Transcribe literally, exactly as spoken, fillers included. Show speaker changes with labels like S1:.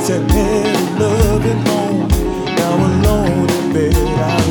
S1: Sent me to loving home. Now alone in bed, I